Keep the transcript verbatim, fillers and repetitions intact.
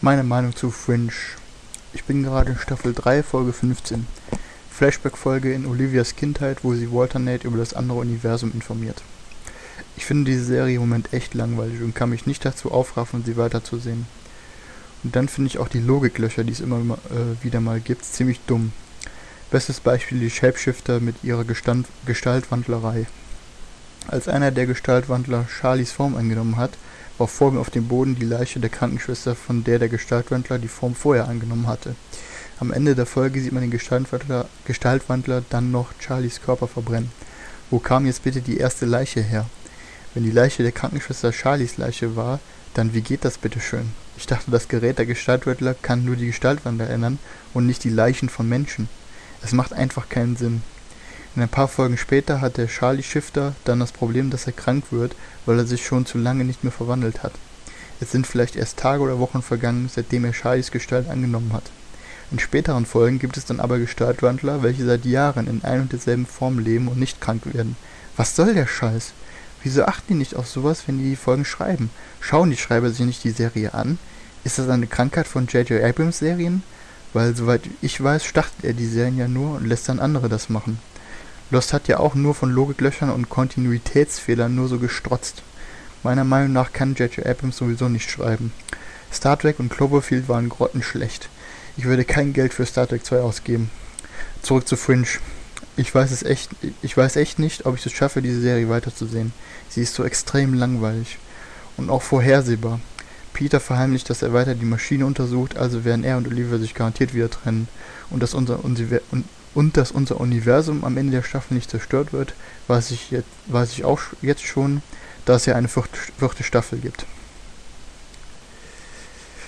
Meine Meinung zu Fringe. Ich bin gerade in Staffel drei, Folge fünfzehn. Flashback-Folge in Olivias Kindheit, wo sie Walter Nate über das andere Universum informiert. Ich finde diese Serie im Moment echt langweilig und kann mich nicht dazu aufraffen, sie weiterzusehen. Und dann finde ich auch die Logiklöcher, die es immer äh, wieder mal gibt, ziemlich dumm. Bestes Beispiel die Shapeshifter mit ihrer Gestand Gestaltwandlerei. Als einer der Gestaltwandler Charlies Form eingenommen hat, war vor ihm auf dem Boden die Leiche der Krankenschwester, von der der Gestaltwandler die Form vorher angenommen hatte. Am Ende der Folge sieht man den Gestaltwandler, Gestaltwandler dann noch Charlies Körper verbrennen. Wo kam jetzt bitte die erste Leiche her? Wenn die Leiche der Krankenschwester Charlies Leiche war, dann wie geht das bitte schön? Ich dachte, das Gerät der Gestaltwandler kann nur die Gestaltwandler ändern und nicht die Leichen von Menschen. Es macht einfach keinen Sinn. In ein paar Folgen später hat der Charlie Shifter dann das Problem, dass er krank wird, weil er sich schon zu lange nicht mehr verwandelt hat. Es sind vielleicht erst Tage oder Wochen vergangen, seitdem er Charlies Gestalt angenommen hat. In späteren Folgen gibt es dann aber Gestaltwandler, welche seit Jahren in ein und derselben Form leben und nicht krank werden. Was soll der Scheiß? Wieso achten die nicht auf sowas, wenn die die Folgen schreiben? Schauen die Schreiber sich nicht die Serie an? Ist das eine Krankheit von J J Abrams Serien? Weil, soweit ich weiß, startet er die Serien ja nur und lässt dann andere das machen. Lost hat ja auch nur von Logiklöchern und Kontinuitätsfehlern nur so gestrotzt. Meiner Meinung nach kann J J Abrams sowieso nicht schreiben. Star Trek und Cloverfield waren grottenschlecht. Ich würde kein Geld für Star Trek zwei ausgeben. Zurück zu Fringe. Ich weiß es echt, ich weiß echt nicht, ob ich es schaffe, diese Serie weiterzusehen. Sie ist so extrem langweilig. Und auch vorhersehbar. Peter verheimlicht, dass er weiter die Maschine untersucht, also werden er und Olivia sich garantiert wieder trennen. Und dass unser, unser, und, und dass unser Universum am Ende der Staffel nicht zerstört wird, weiß ich, jetzt, weiß ich auch jetzt schon, da es ja eine vierte, vierte Staffel gibt.